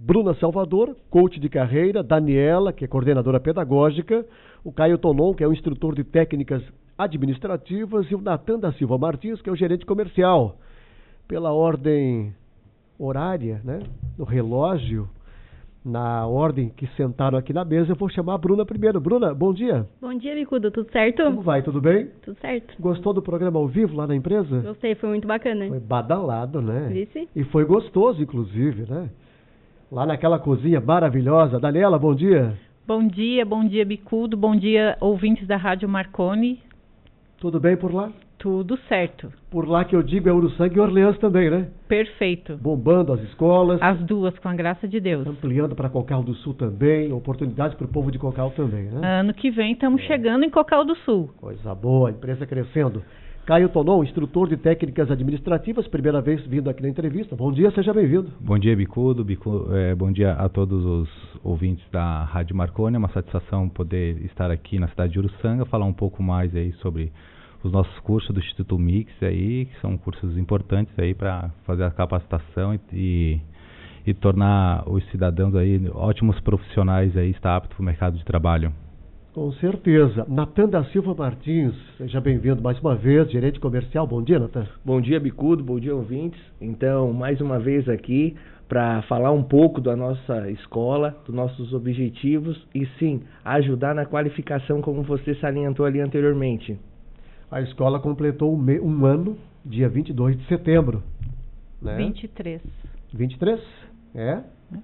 Bruna Salvador, coach de carreira, Daniela, que é coordenadora pedagógica, o Caio Tonon, que é o instrutor de técnicas administrativas, e o Natan da Silva Martins, que é o gerente comercial. Pela ordem horária, né, no relógio, na ordem que sentaram aqui na mesa, eu vou chamar a Bruna primeiro. Bruna, bom dia. Bom dia, Bicudo. Tudo certo? Como vai? Tudo bem? Tudo certo. Gostou do programa ao vivo lá na empresa? Gostei, foi muito bacana. Foi badalado, né? Vice? E foi gostoso, inclusive, né? Lá naquela cozinha maravilhosa. Daniela, bom dia. Bom dia, Bicudo. Bom dia, ouvintes da Rádio Marconi. Tudo bem por lá? Tudo certo. Por lá que eu digo é Uruçanga e Orleans também, né? Perfeito. Bombando as escolas. As duas, com a graça de Deus. Ampliando para Cocal do Sul também, oportunidades para o povo de Cocal também, né? Ano que vem estamos chegando em Cocal do Sul. Coisa boa, a empresa crescendo. Caio Tonon, instrutor de técnicas administrativas, primeira vez vindo aqui na entrevista. Bom dia, seja bem-vindo. Bom dia, Bicudo. Bom dia a todos os ouvintes da Rádio Marconi. É uma satisfação poder estar aqui na cidade de Uruçanga, falar um pouco mais aí sobre os nossos cursos do Instituto Mix aí, que são cursos importantes aí para fazer a capacitação e tornar os cidadãos aí ótimos profissionais aí, estar aptos para o mercado de trabalho. Com certeza. Natan da Silva Martins, seja bem-vindo mais uma vez, gerente comercial. Bom dia, Natan. Bom dia, Bicudo. Bom dia, ouvintes. Então, mais uma vez aqui para falar um pouco da nossa escola, dos nossos objetivos e, sim, ajudar na qualificação, como você salientou ali anteriormente. A escola completou um ano, dia 22 de setembro. Né? 23. 23? É?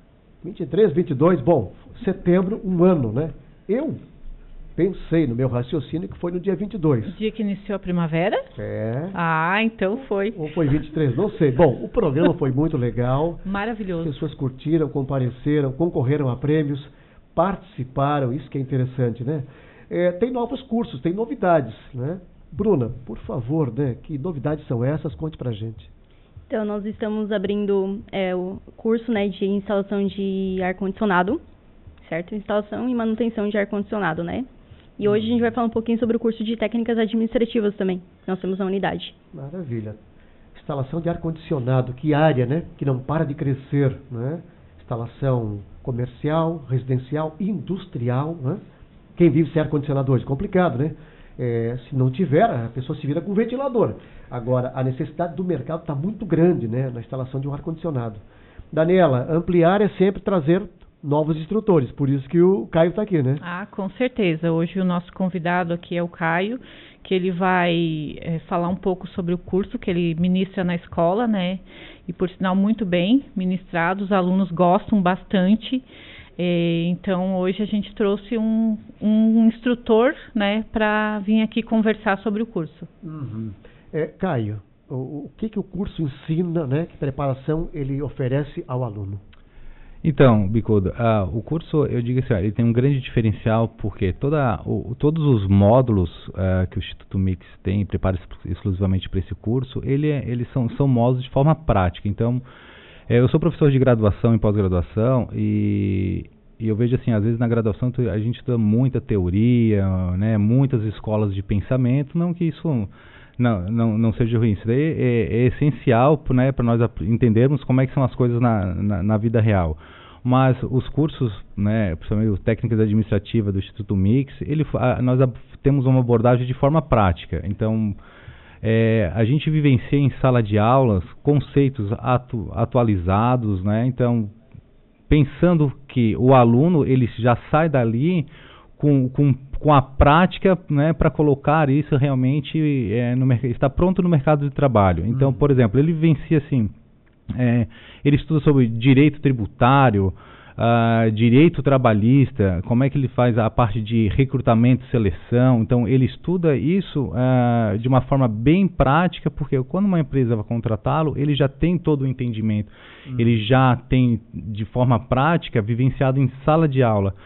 23, 22, bom, setembro, um ano, né? Eu pensei no meu raciocínio que foi no dia 22. O dia que iniciou a primavera? É. Ah, então foi. Ou foi 23, não sei. Bom, o programa foi muito legal. Maravilhoso. As pessoas curtiram, compareceram, concorreram a prêmios, participaram, isso que é interessante, né? Tem novos cursos, tem novidades, né? Bruna, por favor, né? Que novidades são essas? Conte pra gente. Então, nós estamos abrindo o curso, né, de instalação de ar-condicionado, certo? Instalação e manutenção de ar-condicionado, né? E hoje a gente vai falar um pouquinho sobre o curso de técnicas administrativas também, que nós temos na unidade. Maravilha. Instalação de ar-condicionado, que área, né? Que não para de crescer, né? Instalação comercial, residencial, industrial, né? Quem vive sem ar-condicionado hoje? Complicado, né? Se não tiver, a pessoa se vira com ventilador. Agora, a necessidade do mercado está muito grande, né, na instalação de um ar-condicionado. Daniela, ampliar é sempre trazer novos instrutores, por isso que o Caio está aqui, né? Ah, com certeza. Hoje o nosso convidado aqui é o Caio, que ele vai falar um pouco sobre o curso que ele ministra na escola, né? E por sinal muito bem ministrado, os alunos gostam bastante. Então hoje a gente trouxe um instrutor, né, para vir aqui conversar sobre o curso. Uhum. Caio, o que o curso ensina, né? Que preparação ele oferece ao aluno? Então, Bicudo, o curso, eu digo assim, ele tem um grande diferencial porque todos os módulos que o Instituto Mix tem, prepara exclusivamente para esse curso, eles são módulos de forma prática. Então, eu sou professor de graduação e pós-graduação e eu vejo assim, às vezes na graduação a gente estuda muita teoria, né, muitas escolas de pensamento, não que isso não seja ruim, isso daí é essencial, né, para nós entendermos como é que são as coisas na vida real. Mas os cursos, né, principalmente técnicas administrativas do Instituto Mix, nós temos uma abordagem de forma prática. Então, a gente vivencia em sala de aulas conceitos atualizados, né? Então, pensando que o aluno ele já sai dali com a prática, né, para colocar isso realmente está pronto no mercado de trabalho. Então, por exemplo, ele vivencia assim, ele estuda sobre direito tributário, direito trabalhista, como é que ele faz a parte de recrutamento e seleção. Então ele estuda isso de uma forma bem prática, porque quando uma empresa vai contratá-lo, ele já tem todo o entendimento, ele já tem de forma prática, vivenciado em sala de aula.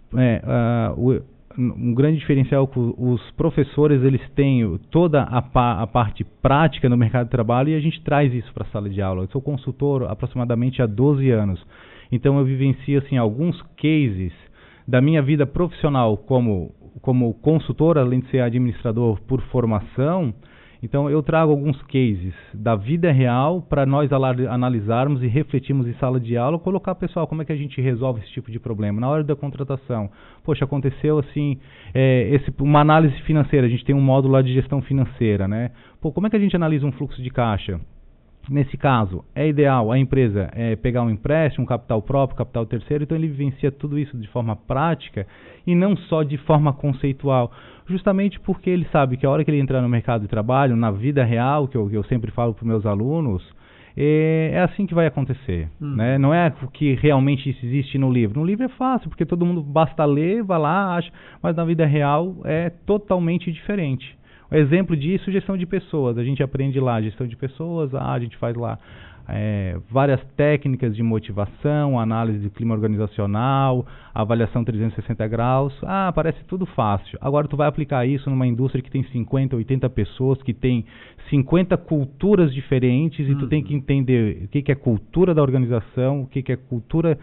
Um grande diferencial é que os professores eles têm toda a parte prática no mercado de trabalho e a gente traz isso para a sala de aula. Eu sou consultor aproximadamente há 12 anos, então eu vivencio assim, alguns cases da minha vida profissional como consultor, além de ser administrador por formação, Então, eu trago alguns cases da vida real para nós analisarmos e refletirmos em sala de aula, colocar, pessoal, como é que a gente resolve esse tipo de problema. Na hora da contratação, poxa, aconteceu assim, uma análise financeira, a gente tem um módulo lá de gestão financeira, né? Pô, como é que a gente analisa um fluxo de caixa? Nesse caso, é ideal a empresa pegar um empréstimo, um capital próprio, capital terceiro, então ele vivencia tudo isso de forma prática e não só de forma conceitual, justamente porque ele sabe que a hora que ele entrar no mercado de trabalho, na vida real, que eu sempre falo para os meus alunos, é assim que vai acontecer, né? Não é o que realmente existe no livro. No livro é fácil, porque todo mundo basta ler, vai lá, acha, mas na vida real é totalmente diferente. O exemplo disso, gestão de pessoas. A gente aprende lá gestão de pessoas, a gente faz lá várias técnicas de motivação, análise do clima organizacional, avaliação 360 graus. Parece tudo fácil. Agora tu vai aplicar isso numa indústria que tem 50, 80 pessoas, que tem 50 culturas diferentes, e tu tem que entender o que é cultura da organização, o que é cultura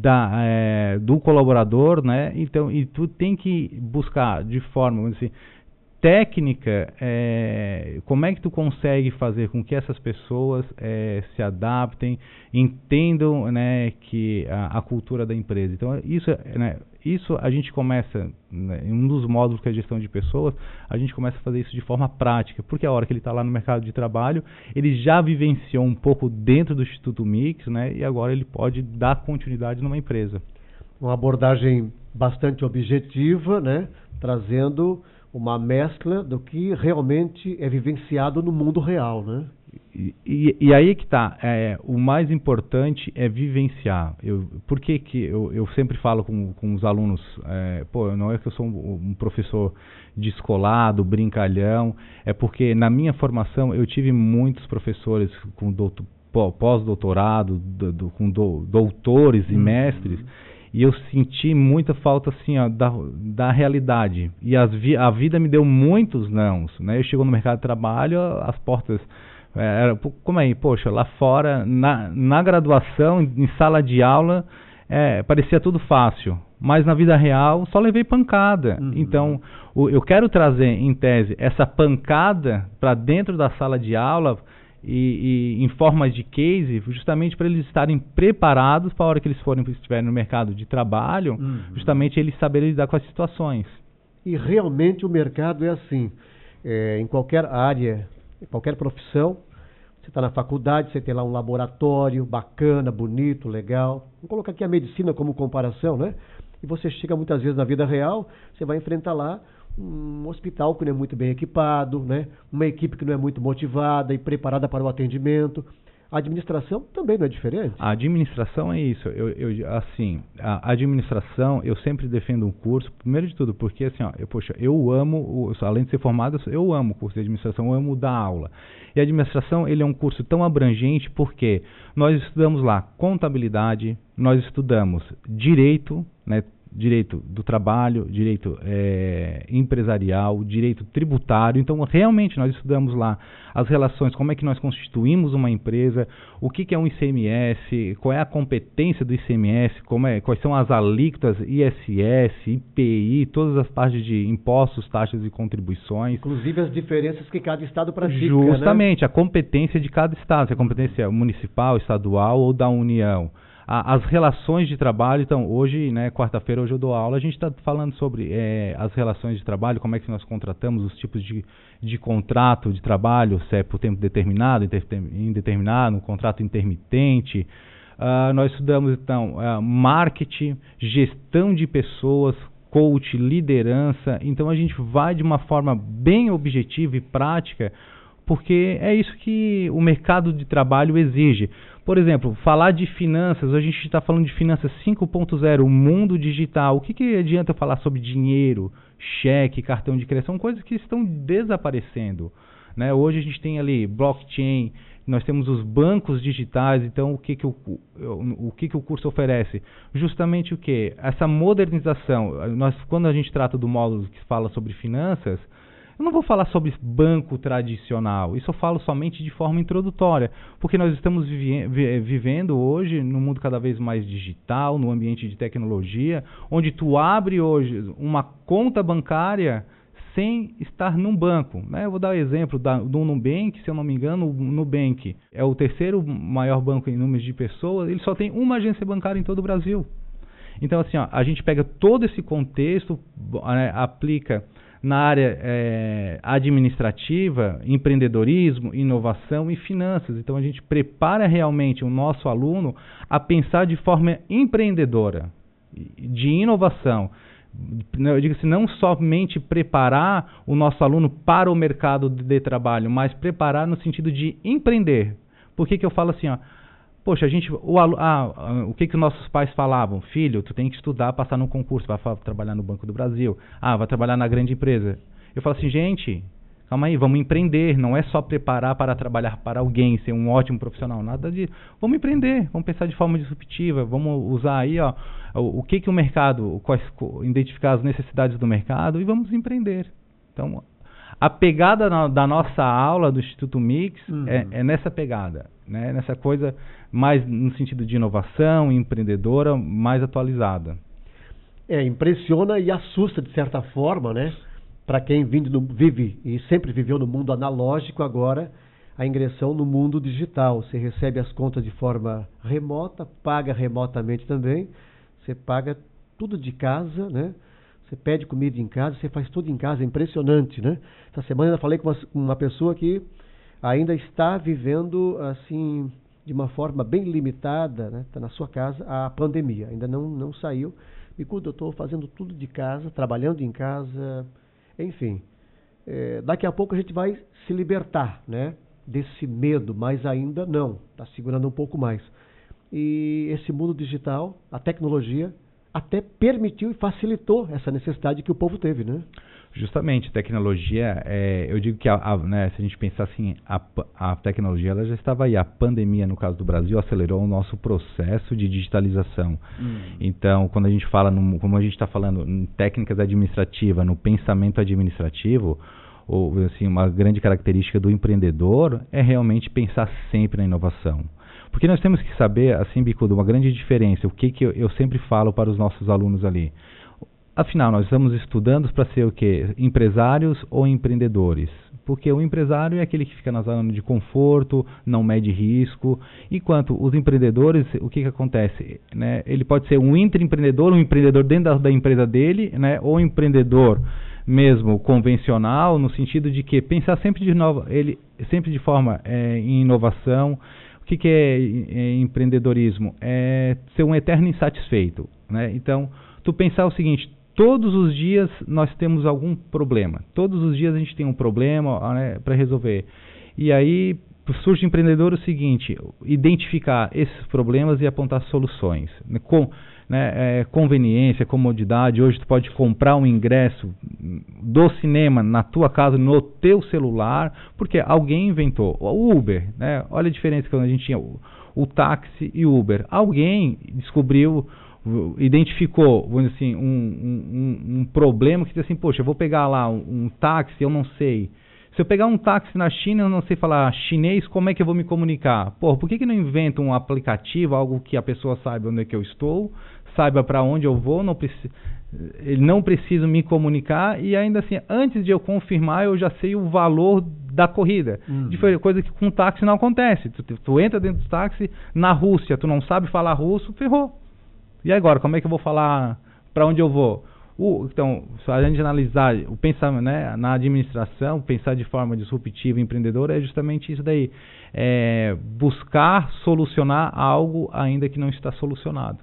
do colaborador, né? Então, e tu tem que buscar de forma, vamos dizer, técnica, como é que tu consegue fazer com que essas pessoas se adaptem, entendam, né, que a cultura da empresa. Então, isso a gente começa, né, em um dos módulos que é a gestão de pessoas, a gente começa a fazer isso de forma prática, porque a hora que ele está lá no mercado de trabalho, ele já vivenciou um pouco dentro do Instituto Mix, né, e agora ele pode dar continuidade numa empresa. Uma abordagem bastante objetiva, né, trazendo uma mescla do que realmente é vivenciado no mundo real, né? E aí que está, o mais importante é vivenciar. Por que eu sempre falo com os alunos, não é que eu sou um professor descolado, brincalhão, é porque na minha formação eu tive muitos professores com pós-doutorado, com doutores e mestres, e eu senti muita falta assim, da realidade. E a vida me deu muitos nãos, né? Eu chego no mercado de trabalho, as portas... como é? Poxa, lá fora, na graduação, em sala de aula, parecia tudo fácil. Mas na vida real, só levei pancada. Então, eu quero trazer, em tese, essa pancada para dentro da sala de aula... E em forma de case, justamente para eles estarem preparados para a hora que eles estiverem no mercado de trabalho, justamente eles saberem lidar com as situações. E realmente o mercado é assim, em qualquer área, em qualquer profissão, você está na faculdade, você tem lá um laboratório bacana, bonito, legal. Vamos colocar aqui a medicina como comparação, né? E você chega muitas vezes na vida real, você vai enfrentar lá um hospital que não é muito bem equipado, né? Uma equipe que não é muito motivada e preparada para o atendimento. A administração também não é diferente? A administração é isso. A administração, eu sempre defendo um curso, primeiro de tudo, porque assim, eu amo, além de ser formado, eu amo o curso de administração, eu amo dar aula. E a administração, ele é um curso tão abrangente porque nós estudamos lá contabilidade, nós estudamos direito, né? Direito do trabalho, direito empresarial, direito tributário. Então, realmente, nós estudamos lá as relações, como é que nós constituímos uma empresa, o que é um ICMS, qual é a competência do ICMS, quais são as alíquotas ISS, IPI, todas as taxas de impostos, taxas e contribuições. Inclusive as diferenças que cada estado pratica, justamente, né? A competência de cada estado, se a competência é municipal, estadual ou da União. As relações de trabalho, então, hoje, né, quarta-feira, hoje eu dou aula, a gente está falando sobre as relações de trabalho, como é que nós contratamos, os tipos de contrato de trabalho, se é por tempo determinado, indeterminado, um contrato intermitente. Nós estudamos, então, marketing, gestão de pessoas, coach, liderança. Então, a gente vai de uma forma bem objetiva e prática, porque é isso que o mercado de trabalho exige. Por exemplo, falar de finanças, hoje a gente está falando de finanças 5.0, o mundo digital. O que adianta falar sobre dinheiro, cheque, cartão de crédito? São coisas que estão desaparecendo, né? Hoje a gente tem ali blockchain, nós temos os bancos digitais. Então, o que o curso oferece? Justamente o quê? Essa modernização. Quando a gente trata do módulo que fala sobre finanças, eu não vou falar sobre banco tradicional, isso eu falo somente de forma introdutória, porque nós estamos vivendo hoje num mundo cada vez mais digital, no ambiente de tecnologia, onde tu abre hoje uma conta bancária sem estar num banco, né? Eu vou dar o exemplo do Nubank. Se eu não me engano, o Nubank é o terceiro maior banco em número de pessoas, ele só tem uma agência bancária em todo o Brasil. Então, assim, a gente pega todo esse contexto, aplica na área administrativa, empreendedorismo, inovação e finanças. Então, a gente prepara realmente o nosso aluno a pensar de forma empreendedora, de inovação. Eu digo assim, não somente preparar o nosso aluno para o mercado de trabalho, mas preparar no sentido de empreender. Por que eu falo assim, poxa, o que os nossos pais falavam? Filho, tu tem que estudar, passar num concurso, vai trabalhar no Banco do Brasil, vai trabalhar na grande empresa. Eu falo assim, gente, calma aí, vamos empreender, não é só preparar para trabalhar para alguém, ser um ótimo profissional, nada disso. Vamos empreender, vamos pensar de forma disruptiva, vamos usar aí o que o mercado, identificar as necessidades do mercado e vamos empreender. Então, a pegada da nossa aula do Instituto Mix é nessa pegada, né? Nessa coisa mais no sentido de inovação, empreendedora, mais atualizada. Impressiona e assusta de certa forma, né? Para quem vive e sempre viveu no mundo analógico, agora a ingressão no mundo digital. Você recebe as contas de forma remota, paga remotamente também, você paga tudo de casa, né? Você pede comida em casa, você faz tudo em casa, é impressionante, né? Essa semana eu falei com uma pessoa que ainda está vivendo assim de uma forma bem limitada, né? Está na sua casa, a pandemia, ainda não saiu. Bicudo, eu estou fazendo tudo de casa, trabalhando em casa, enfim. Daqui a pouco a gente vai se libertar, né? Desse medo, mas ainda não, está segurando um pouco mais. E esse mundo digital, a tecnologia, até permitiu e facilitou essa necessidade que o povo teve, né? Justamente, tecnologia, eu digo que né, se a gente pensar assim, a tecnologia ela já estava aí. A pandemia, no caso do Brasil, acelerou o nosso processo de digitalização. Então, quando a gente fala, como a gente está falando em técnicas administrativas, no pensamento administrativo, assim, uma grande característica do empreendedor é realmente pensar sempre na inovação. Porque nós temos que saber, assim, Bicudo, uma grande diferença, o que eu sempre falo para os nossos alunos ali. Afinal, nós estamos estudando para ser o quê? Empresários ou empreendedores? Porque o empresário é aquele que fica na zona de conforto, não mede risco, enquanto os empreendedores, o que acontece? Né? Ele pode ser um intraempreendedor, um empreendedor dentro da empresa dele, né? Ou um empreendedor mesmo convencional, no sentido de que pensar sempre sempre de forma em inovação. O que é empreendedorismo? É ser um eterno insatisfeito, né? Então, tu pensar o seguinte, todos os dias nós temos algum problema, todos os dias a gente tem um problema, né, para resolver. E aí surge o empreendedor o seguinte, identificar esses problemas e apontar soluções. Conveniência, comodidade. Hoje tu pode comprar um ingresso do cinema na tua casa, no teu celular, porque alguém inventou. O Uber, né? Olha a diferença quando a gente tinha o táxi e o Uber. Alguém descobriu, identificou, vamos dizer assim, um problema que diz assim, poxa, eu vou pegar lá um táxi, eu não sei. Se eu pegar um táxi na China, eu não sei falar chinês, como é que eu vou me comunicar? Por que não inventa um aplicativo, algo que a pessoa saiba onde é que eu estou, saiba para onde eu vou, ele não precisa me comunicar e ainda assim, antes de eu confirmar, eu já sei o valor da corrida. Coisa que com táxi não acontece. Tu entra dentro do táxi na Rússia, tu não sabe falar russo, ferrou. E agora, como é que eu vou falar para onde eu vou? Então, se a gente analisar o pensamento, né, na administração, pensar de forma disruptiva e empreendedora é justamente isso daí. Buscar solucionar algo ainda que não está solucionado.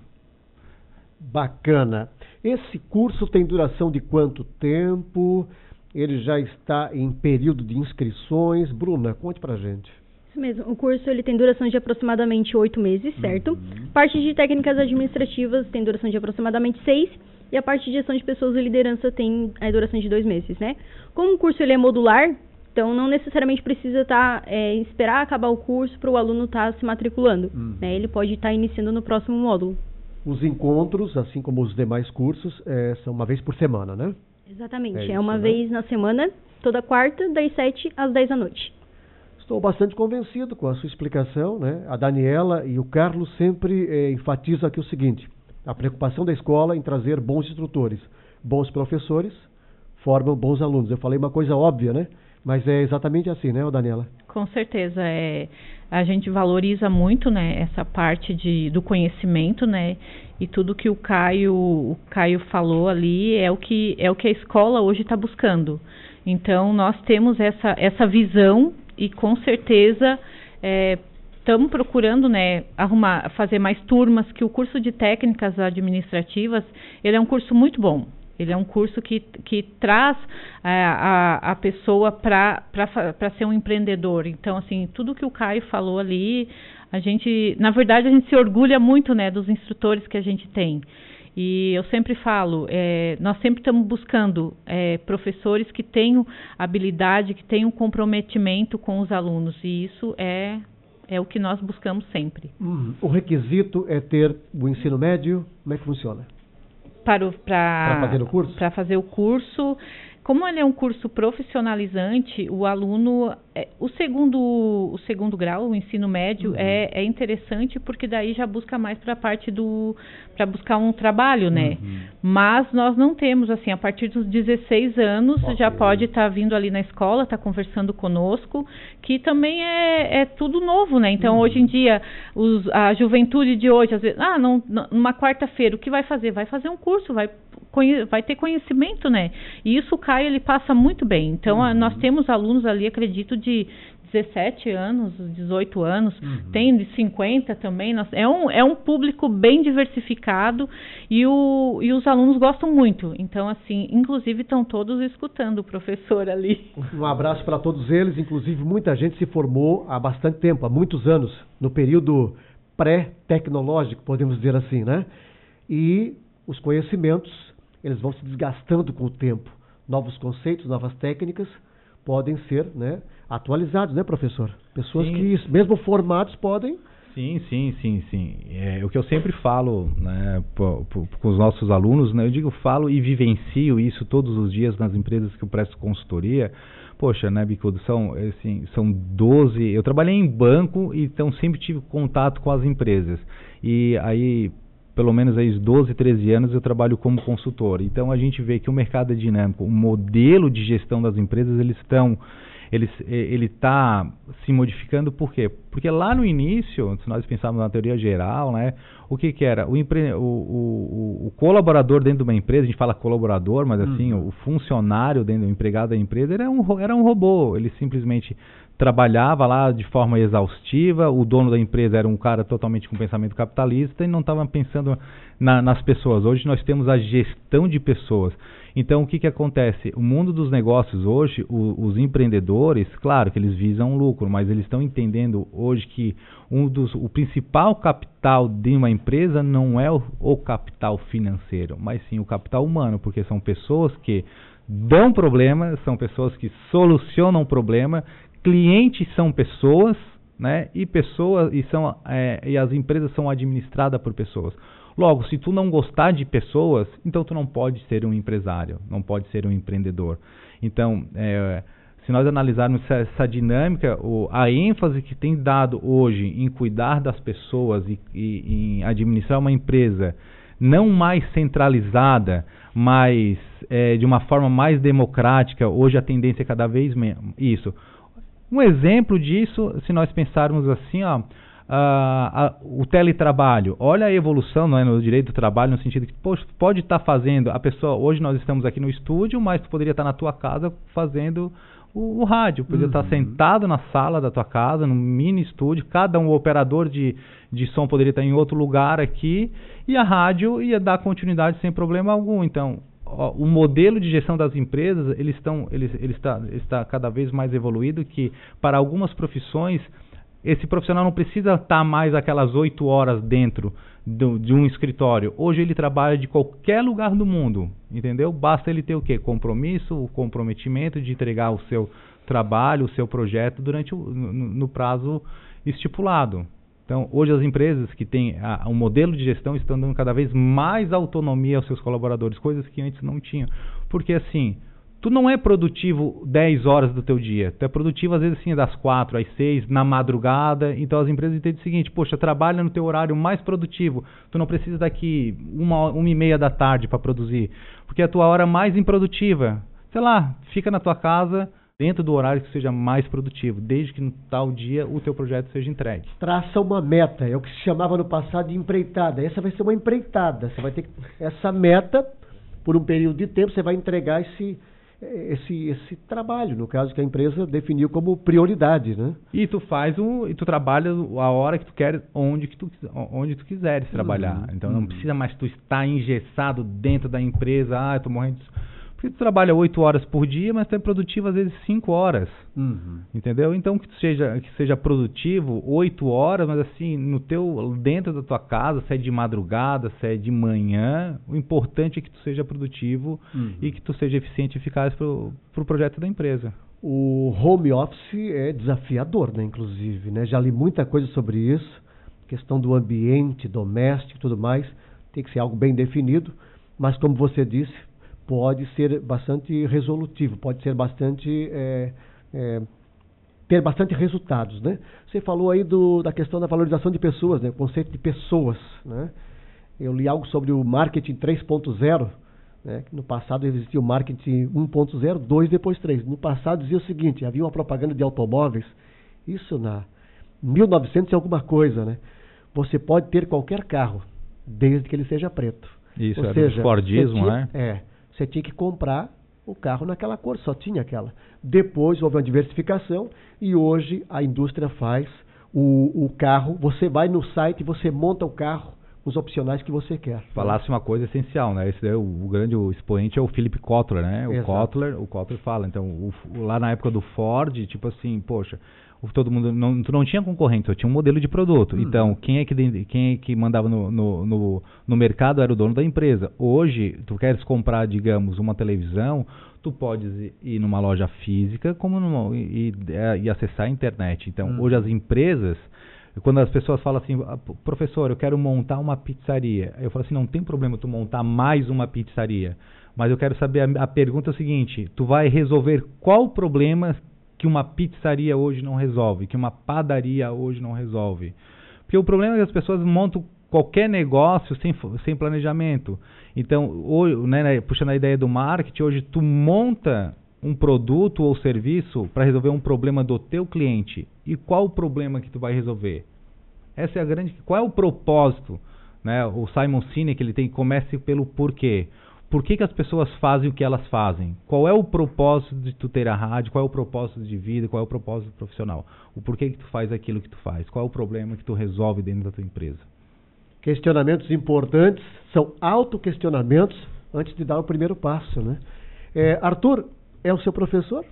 Bacana. Esse curso tem duração de quanto tempo? Ele já está em período de inscrições. Bruna, conte pra gente. Isso mesmo. O curso ele tem duração de aproximadamente 8 meses, certo? Parte de técnicas administrativas tem duração de aproximadamente 6. E a parte de gestão de pessoas e liderança tem a duração de 2 meses, né? Como o curso ele é modular, então não necessariamente precisa esperar acabar o curso para o aluno estar se matriculando, né? Ele pode estar iniciando no próximo módulo. Os encontros, assim como os demais cursos, são uma vez por semana, né? Exatamente, é uma vez na semana, toda quarta, das 7 às 10 da noite. Estou bastante convencido com a sua explicação, né? A Daniela e o Carlos sempre enfatizam aqui o seguinte: a preocupação da escola em trazer bons instrutores, bons professores, formam bons alunos. Eu falei uma coisa óbvia, né? Mas é exatamente assim, né, Daniela? Com certeza, a gente valoriza muito, né, essa parte do conhecimento, né, e tudo que o Caio falou ali é o que a escola hoje está buscando. Então, nós temos essa visão e, com certeza, estamos procurando, né, fazer mais turmas, que o curso de técnicas administrativas, ele é um curso muito bom. Ele é um curso que traz a pessoa para ser um empreendedor. Então, assim, tudo que o Caio falou ali, na verdade, a gente se orgulha muito, né, dos instrutores que a gente tem. E eu sempre falo, nós sempre estamos buscando professores que tenham habilidade, que tenham comprometimento com os alunos. E isso é o que nós buscamos sempre. O requisito é ter o ensino médio? Como é que funciona? Para fazer o curso? Para fazer o curso. Como ele é um curso profissionalizante, o aluno, o segundo grau, o ensino médio, é interessante porque daí já busca mais para a parte para buscar um trabalho, né? Mas nós não temos, assim, a partir dos 16 anos, já pode estar vindo ali na escola, estar conversando conosco, que também é tudo novo, né? Então, hoje em dia, a juventude de hoje, às vezes, numa quarta-feira, o que vai fazer? Vai fazer um curso, vai ter conhecimento, né? E isso o Caio, ele passa muito bem. Então, nós temos alunos ali, acredito, de 17 anos, 18 anos, tem de 50 também. É um público bem diversificado e os alunos gostam muito. Então, assim, inclusive estão todos escutando o professor ali. Um abraço para todos eles. Inclusive, muita gente se formou há bastante tempo, há muitos anos, no período pré-tecnológico, podemos dizer assim, né? E os conhecimentos, eles vão se desgastando com o tempo. Novos conceitos, novas técnicas podem ser, né, atualizados, né, professor? Pessoas que, mesmo formados, podem... Sim. O que eu sempre falo, né, com os nossos alunos, né, eu falo e vivencio isso todos os dias nas empresas que eu presto consultoria. Poxa, né, Bicudo, são 12... Eu trabalhei em banco, então sempre tive contato com as empresas. E aí... pelo menos aí 12, 13 anos eu trabalho como consultor. Então a gente vê que o mercado é dinâmico, o modelo de gestão das empresas, ele está se modificando. Por quê? Porque lá no início, se nós pensarmos na teoria geral, né, o que era? O colaborador dentro de uma empresa, a gente fala colaborador, mas assim, o funcionário dentro do empregado da empresa era um robô. Ele simplesmente trabalhava lá de forma exaustiva, o dono da empresa era um cara totalmente com pensamento capitalista e não estava pensando nas pessoas. Hoje nós temos a gestão de pessoas. Então o que acontece? O mundo dos negócios hoje, os empreendedores, claro que eles visam lucro, mas eles estão entendendo hoje que o principal capital de uma empresa não é o capital financeiro, mas sim o capital humano, porque são pessoas que dão problema, são pessoas que solucionam problema. Clientes são pessoas, né? E as empresas são administradas por pessoas. Logo, se tu não gostar de pessoas, então tu não pode ser um empresário, não pode ser um empreendedor. Então, se nós analisarmos essa dinâmica, a ênfase que tem dado hoje em cuidar das pessoas e em administrar uma empresa não mais centralizada, mas de uma forma mais democrática, hoje a tendência é cada vez menos isso. Um exemplo disso, se nós pensarmos assim, o teletrabalho. Olha a evolução, não é, no direito do trabalho, no sentido que pode estar fazendo, a pessoa, hoje nós estamos aqui no estúdio, mas tu poderia estar na tua casa fazendo o rádio, poderia estar sentado na sala da tua casa, num mini estúdio, o operador de som poderia estar em outro lugar aqui, e a rádio ia dar continuidade sem problema algum. Então, o modelo de gestão das empresas ele está cada vez mais evoluído, que para algumas profissões esse profissional não precisa estar mais aquelas 8 horas dentro de um escritório. Hoje ele trabalha de qualquer lugar do mundo, entendeu? Basta ele ter o quê? Compromisso, o comprometimento de entregar o seu trabalho, o seu projeto no prazo estipulado. Então, hoje as empresas que têm um modelo de gestão estão dando cada vez mais autonomia aos seus colaboradores, coisas que antes não tinham. Porque assim, tu não é produtivo 10 horas do teu dia, tu é produtivo às vezes assim das 4 às 6, na madrugada. Então as empresas entendem o seguinte: poxa, trabalha no teu horário mais produtivo, tu não precisa daqui 1h30 da tarde para produzir, porque é a tua hora mais improdutiva. sei lá, fica na tua casa dentro do horário que seja mais produtivo, desde que no tal dia o teu projeto seja entregue. Traça uma meta, é o que se chamava no passado de empreitada. Essa vai ser uma empreitada. Você vai ter essa meta, por um período de tempo, você vai entregar esse trabalho, no caso que a empresa definiu como prioridade, né? E tu trabalha a hora que tu quer, onde tu quiseres trabalhar. Então não precisa mais tu estar engessado dentro da empresa, eu tô morrendo de... Porque tu trabalha 8 horas por dia, mas tu é produtivo às vezes 5 horas. Entendeu? Então que seja produtivo 8 horas, mas assim, dentro da tua casa, se é de madrugada, se é de manhã, o importante é que tu seja produtivo e que tu seja eficiente e eficaz pro projeto da empresa. O home office é desafiador, né, inclusive, né? Já li muita coisa sobre isso, questão do ambiente doméstico e tudo mais, tem que ser algo bem definido, mas como você disse, pode ser bastante resolutivo, pode ser bastante ter bastante resultados, né? Você falou aí da questão da valorização de pessoas, né? O conceito de pessoas, né? Eu li algo sobre o marketing 3.0, né? No passado existia o marketing 1.0, 2, depois 3. No passado dizia o seguinte, havia uma propaganda de automóveis, isso na 1900 e alguma coisa, né? Você pode ter qualquer carro, desde que ele seja preto. Isso, ou seja, o Fordismo, né? Você tinha que comprar o carro naquela cor, só tinha aquela. Depois houve uma diversificação e hoje a indústria faz o carro. Você vai no site, você monta o carro, os opcionais que você quer. Falasse uma coisa essencial, né? Esse daí, o grande expoente é o Philip Kotler, né? O Kotler fala. Então, lá na época do Ford, tipo assim, poxa, todo mundo tu não tinha concorrente, só tinha um modelo de produto. Então, quem é que mandava no mercado era o dono da empresa. Hoje, tu queres comprar, digamos, uma televisão, tu podes ir numa loja física e acessar a internet. Então, hoje as empresas, quando as pessoas falam assim, professor, eu quero montar uma pizzaria. Eu falo assim, não tem problema tu montar mais uma pizzaria. Mas eu quero saber, a pergunta é o seguinte, tu vai resolver qual problema que uma pizzaria hoje não resolve, que uma padaria hoje não resolve. Porque o problema é que as pessoas montam qualquer negócio sem planejamento. Então, hoje, né, puxando a ideia do marketing, hoje tu monta um produto ou serviço para resolver um problema do teu cliente. E qual o problema que tu vai resolver? Essa é a grande... Qual é o propósito? Né? O Simon Sinek, ele comece pelo porquê. Por que as pessoas fazem o que elas fazem? Qual é o propósito de tu ter a rádio? Qual é o propósito de vida? Qual é o propósito profissional? O porquê que tu faz aquilo que tu faz? Qual é o problema que tu resolve dentro da tua empresa? Questionamentos importantes, são autoquestionamentos antes de dar o primeiro passo, né? Arthur, é o seu professor?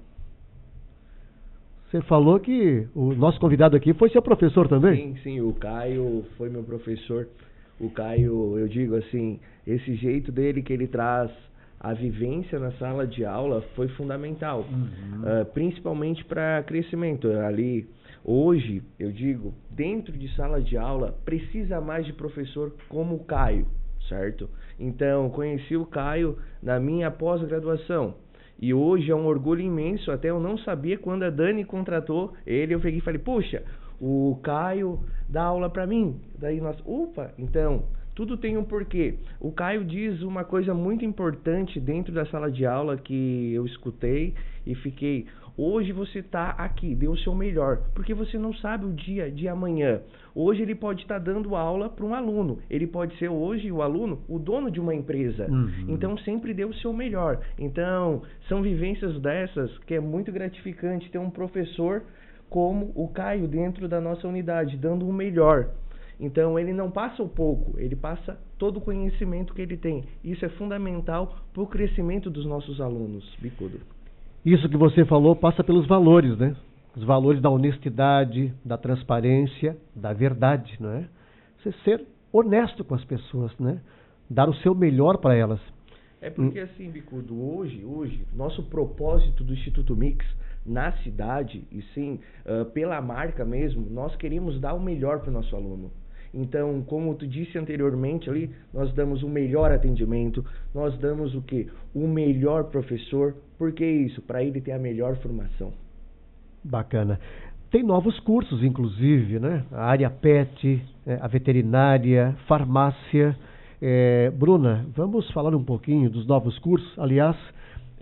Você falou que o nosso convidado aqui foi seu professor também? Sim, o Caio foi meu professor. O Caio, eu digo assim, esse jeito dele que ele traz a vivência na sala de aula foi fundamental, principalmente para crescimento. Ali, hoje, eu digo, dentro de sala de aula, precisa mais de professor como o Caio, certo? Então, conheci o Caio na minha pós-graduação. E hoje é um orgulho imenso, até eu não sabia quando a Dani contratou ele, eu peguei e falei, puxa, o Caio dá aula para mim. Daí nós, então, tudo tem um porquê. O Caio diz uma coisa muito importante dentro da sala de aula que eu escutei e fiquei, hoje você está aqui, dê o seu melhor, porque você não sabe o dia de amanhã. Hoje ele pode estar dando aula para um aluno, ele pode ser hoje o aluno, o dono de uma empresa. Então sempre dê o seu melhor. Então são vivências dessas que é muito gratificante ter um professor como o Caio dentro da nossa unidade, dando o melhor. Então ele não passa o pouco, ele passa todo o conhecimento que ele tem. Isso é fundamental para o crescimento dos nossos alunos, Bicudo. Isso que você falou passa pelos valores, né? Os valores da honestidade, da transparência, da verdade, não é? Você ser honesto com as pessoas, né? Dar o seu melhor para elas. É porque assim, Bicudo, hoje, nosso propósito do Instituto Mix na cidade, e sim, pela marca mesmo, nós queremos dar o melhor para o nosso aluno. Então, como tu disse anteriormente ali, nós damos o melhor atendimento, nós damos o quê? O melhor professor. Por que isso? Para ele ter a melhor formação. Bacana. Tem novos cursos, inclusive, né? A área PET, a veterinária, farmácia. Bruna, vamos falar um pouquinho dos novos cursos. Aliás,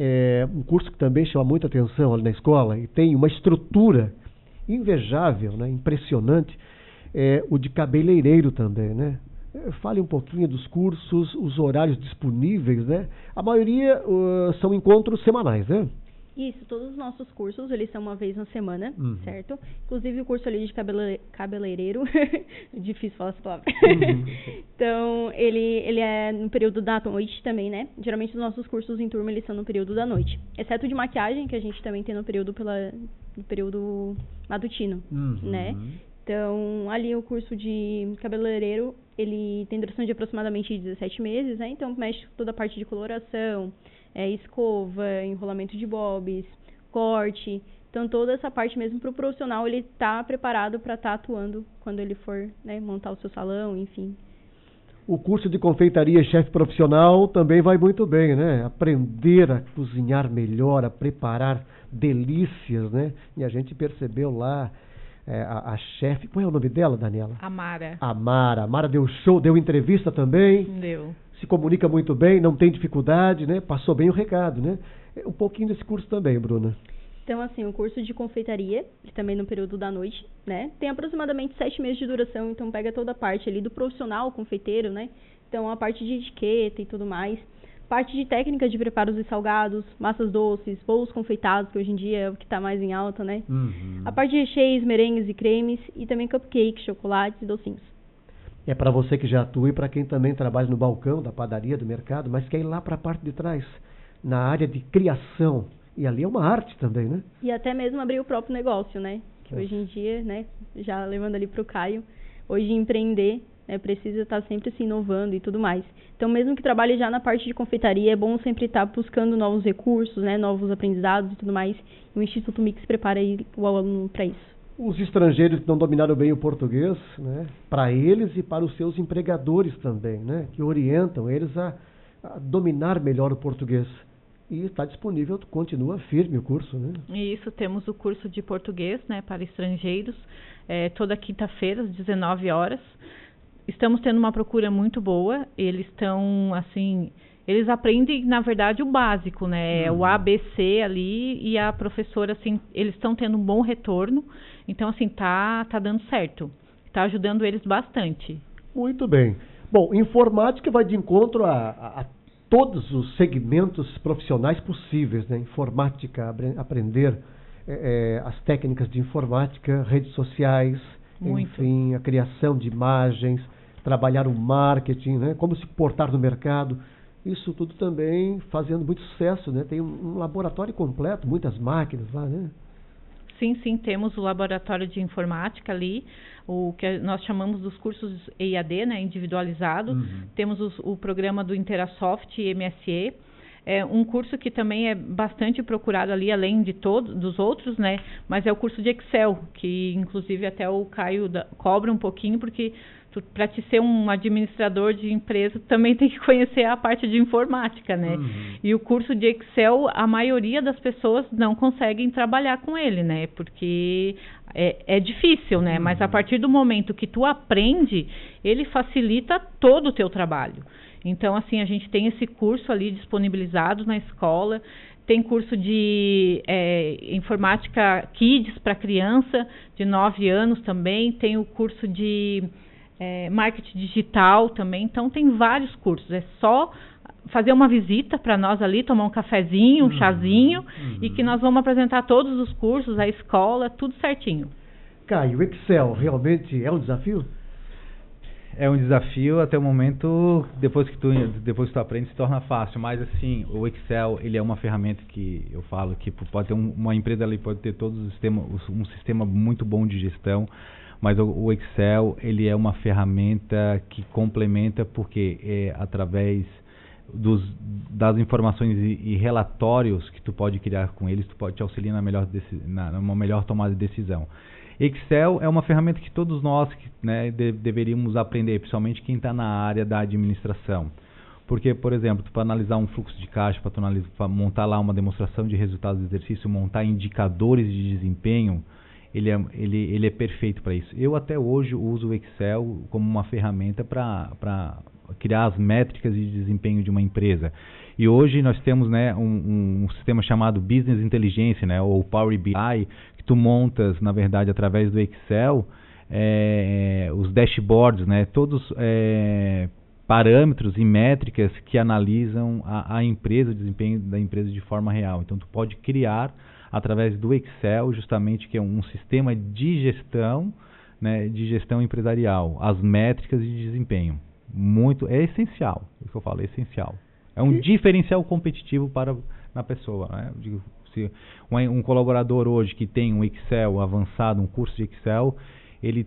um curso que também chama muita atenção ali na escola e tem uma estrutura invejável, né, impressionante, o de cabeleireiro também, né? Fale um pouquinho dos cursos, os horários disponíveis, né? A maioria são encontros semanais, né? Isso, todos os nossos cursos, eles são uma vez na semana, certo? Inclusive o curso ali de cabeleireiro, difícil falar essa palavra. Então, ele é no período da noite também, né? Geralmente os nossos cursos em turma, eles são no período da noite. Exceto de maquiagem, que a gente também tem no período matutino, né? Então, ali o curso de cabeleireiro, ele tem duração de aproximadamente 17 meses, né? Então, mexe com toda a parte de coloração, escova, enrolamento de bobs, corte. Então, toda essa parte mesmo para o profissional, ele tá preparado para estar atuando quando ele for, né, montar o seu salão, enfim. O curso de confeitaria chefe profissional também vai muito bem, né? Aprender a cozinhar melhor, a preparar delícias, né? E a gente percebeu lá a chefe, qual é o nome dela, Daniela? Amara. Amara deu show, deu entrevista também. Deu. Se comunica muito bem, não tem dificuldade, né? Passou bem o recado, né? Um pouquinho desse curso também, Bruna. Então, assim, o curso de confeitaria, também no período da noite, né? Tem aproximadamente 7 meses de duração, então pega toda a parte ali do profissional confeiteiro, né? Então, a parte de etiqueta e tudo mais. Parte de técnica de preparos e salgados, massas doces, bolos confeitados, que hoje em dia é o que está mais em alta, né? A parte de recheios, merengues e cremes, e também cupcakes, chocolates e docinhos. É para você que já atua e para quem também trabalha no balcão da padaria, do mercado, mas quer ir lá para a parte de trás, na área de criação. E ali é uma arte também, né? E até mesmo abrir o próprio negócio, né? Que hoje em dia, né, já levando ali para o Caio, hoje empreender, precisa estar sempre se inovando e tudo mais. Então, mesmo que trabalhe já na parte de confeitaria, é bom sempre estar buscando novos recursos, né, novos aprendizados e tudo mais. E o Instituto Mix prepara aí o aluno para isso. Os estrangeiros que não dominaram bem o português, né, para eles e para os seus empregadores também, né, que orientam eles a dominar melhor o português. E está disponível, continua firme o curso, né? Isso, temos o curso de português, né, para estrangeiros, toda quinta-feira, às 19 horas. Estamos tendo uma procura muito boa, eles estão, assim, eles aprendem, na verdade, o básico, né, o ABC ali, e a professora, assim, eles estão tendo um bom retorno, então, assim, tá dando certo, tá ajudando eles bastante. Muito bem. Bom, informática vai de encontro a todos os segmentos profissionais possíveis, né? Informática, aprender as técnicas de informática, redes sociais, enfim, a criação de imagens, trabalhar o marketing, né? Como se portar no mercado. Isso tudo também fazendo muito sucesso, né? Tem um laboratório completo, muitas máquinas lá, né? Sim, temos o laboratório de informática ali, o que nós chamamos dos cursos EAD, né, individualizado. Temos o programa do Interasoft e MSE. É um curso que também é bastante procurado ali, além de dos outros, né, mas é o curso de Excel, que inclusive até o Caio cobra um pouquinho, porque para te ser um administrador de empresa, também tem que conhecer a parte de informática, né? E o curso de Excel, a maioria das pessoas não conseguem trabalhar com ele, né? Porque é difícil, né? Mas a partir do momento que tu aprende, ele facilita todo o teu trabalho. Então, assim, a gente tem esse curso ali disponibilizado na escola. Tem curso de informática Kids para criança de 9 anos também. Tem o curso de marketing digital também. Então, tem vários cursos. É só fazer uma visita para nós ali, tomar um cafezinho, um chazinho, e que nós vamos apresentar todos os cursos, a escola, tudo certinho. Caio, o Excel realmente é um desafio? É um desafio até o momento, depois que tu aprende, se torna fácil. Mas assim, o Excel, ele é uma ferramenta que eu falo que pode ter uma empresa ali, pode ter todos os sistemas, um sistema muito bom de gestão, mas o Excel, ele é uma ferramenta que complementa, porque é através das informações e relatórios que tu pode criar com eles, tu pode te auxiliar numa melhor tomada de decisão. Excel é uma ferramenta que todos nós, né, deveríamos aprender, principalmente quem está na área da administração. Porque, por exemplo, para analisar um fluxo de caixa, para montar lá uma demonstração de resultados do exercício, montar indicadores de desempenho, ele é perfeito para isso. Eu até hoje uso o Excel como uma ferramenta para criar as métricas de desempenho de uma empresa. E hoje nós temos, né, um sistema chamado Business Intelligence, né, ou Power BI, que tu montas, na verdade, através do Excel, os dashboards, né, todos parâmetros e métricas que analisam a empresa, o desempenho da empresa de forma real. Então, tu pode criar, através do Excel, justamente, que é um sistema de gestão, né, de gestão empresarial, as métricas de desempenho. É essencial, o que eu falo, é essencial. É um diferencial competitivo na pessoa, né? Se um colaborador hoje que tem um Excel avançado, um curso de Excel, ele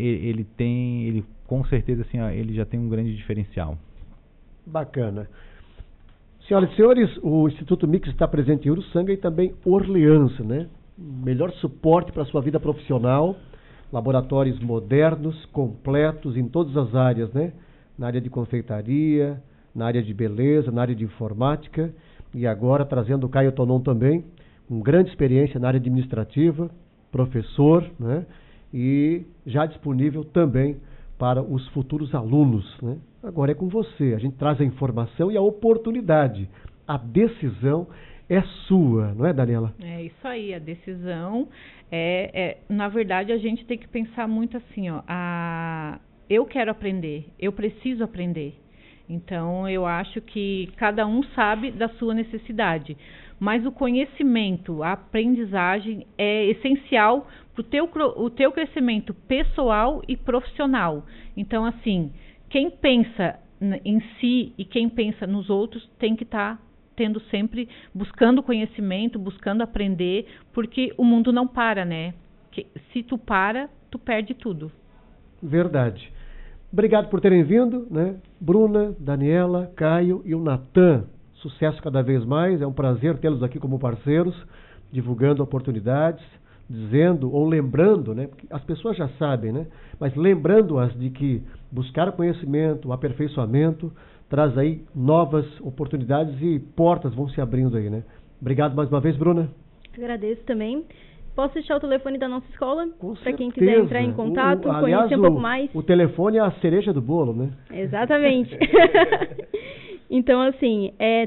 com certeza assim, ele já tem um grande diferencial. Bacana. Senhoras e senhores, o Instituto Mix está presente em Uruçanga e também Orleans, né? Melhor suporte para a sua vida profissional, laboratórios modernos, completos em todas as áreas, né? Na área de confeitaria, na área de beleza, na área de informática, e agora trazendo o Caio Tonon também, com grande experiência na área administrativa, professor, né? E já disponível também para os futuros alunos, né? Agora é com você, a gente traz a informação e a oportunidade. A decisão é sua, não é, Daniela? É isso aí, a decisão na verdade, a gente tem que pensar muito assim, ó, eu quero aprender, eu preciso aprender. Então, eu acho que cada um sabe da sua necessidade, mas o conhecimento, a aprendizagem é essencial para o teu crescimento pessoal e profissional. Então, assim, quem pensa em si e quem pensa nos outros tem que estar tendo sempre, buscando conhecimento, buscando aprender, porque o mundo não para, né? Se tu para, tu perde tudo. Verdade. Obrigado por terem vindo, né? Bruna, Daniela, Caio e o Natan. Sucesso cada vez mais. É um prazer tê-los aqui como parceiros, divulgando oportunidades, dizendo ou lembrando, né? Porque as pessoas já sabem, né? Mas lembrando-as de que buscar o conhecimento, o aperfeiçoamento, traz aí novas oportunidades e portas vão se abrindo aí, né? Obrigado mais uma vez, Bruna. Agradeço também. Posso deixar o telefone da nossa escola? Para quem quiser entrar em contato, aliás, conhecer um pouco mais. O telefone é a cereja do bolo, né? Exatamente. Então, assim, é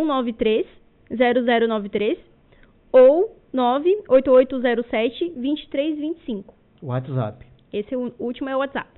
3193-0093 ou 98807-2325. WhatsApp. Esse último é o WhatsApp.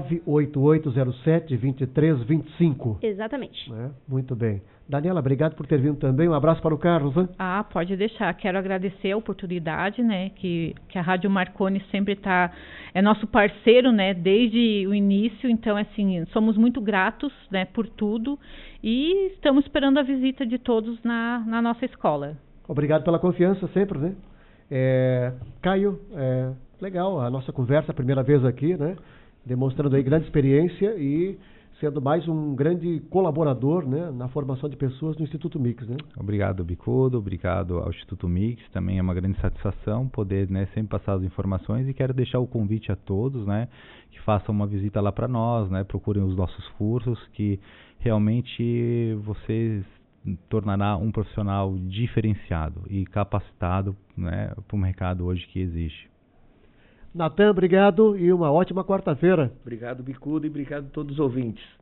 98807-2325. Exatamente. Muito bem. Daniela, obrigado por ter vindo também. Um abraço para o Carlos, né? Pode deixar. Quero agradecer a oportunidade, né? Que a Rádio Marconi sempre é nosso parceiro, né? Desde o início. Então, assim, somos muito gratos, né? Por tudo. E estamos esperando a visita de todos na nossa escola. Obrigado pela confiança sempre, né? Caio, legal a nossa conversa, a primeira vez aqui, né? Demonstrando aí grande experiência e sendo mais um grande colaborador, né, na formação de pessoas no Instituto Mix, né? Obrigado, Bicudo, obrigado ao Instituto Mix, também é uma grande satisfação poder, né, sempre passar as informações e quero deixar o convite a todos, né, que façam uma visita lá para nós, né, procurem os nossos cursos, que realmente vocês tornará um profissional diferenciado e capacitado, né, para o mercado hoje que existe. Natan, obrigado e uma ótima quarta-feira. Obrigado, Bicudo, e obrigado a todos os ouvintes.